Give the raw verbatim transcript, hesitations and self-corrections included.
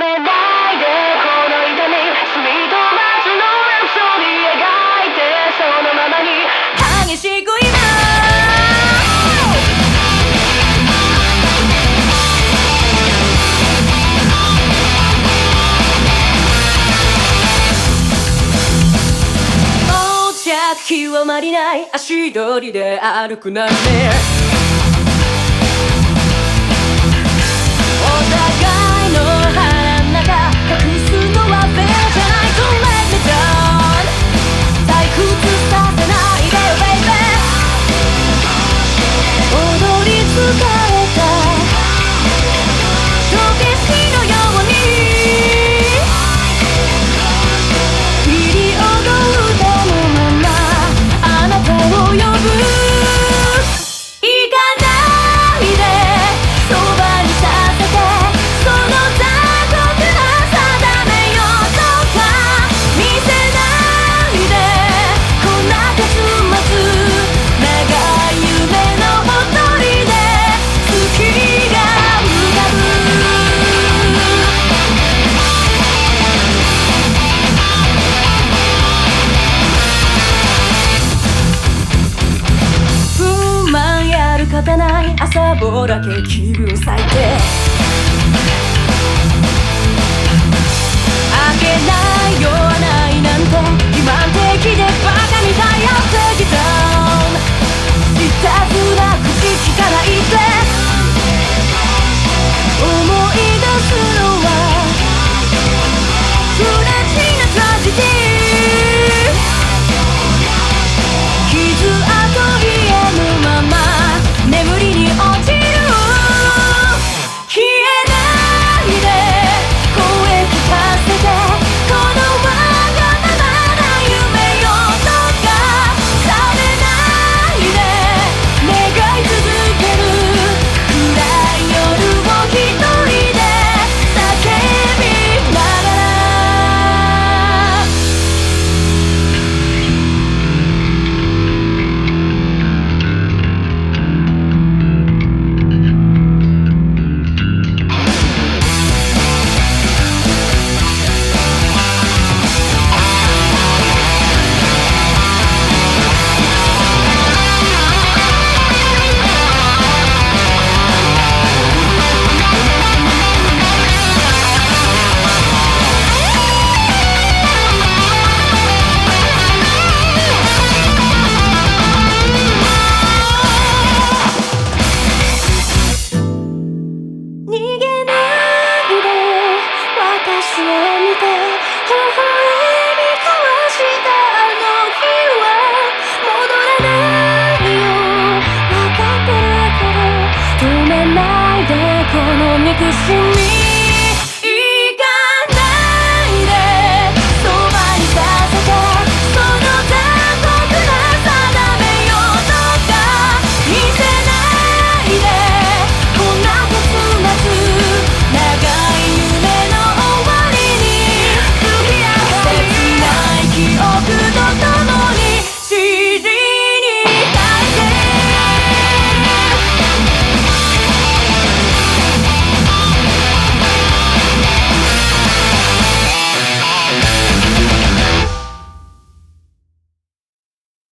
ないでこの痛み澄み飛ばすのラプソディ描いてそのままに激しく今極まりない足取りで歩くなんてお互いの腹の中隠すのはフェアじゃない Don't let me down 退屈させないでよ baby 踊り疲れた時計のようにピリオド歌のままあなたを呼ぶ行かないでそばにさせてその残酷な定めようとか見せないでこんな結末長い夢のほとりで月が浮かぶ不満やる方ない朝ぼらけ気分最低あげないよわないなんて欺瞞的でバカみたい I'll take it down いたずら口聞かないで思い出すのは不埒なトラジディ傷跡癒むまま眠りに落ちる消えないで声聞かせてこのわがままな夢よとか覚めないで願い続ける暗い夜を一人で叫びながら逃げないで私を見て微笑み交わしたあの日は戻らないよ分かってるけど止めないでこの憎しみ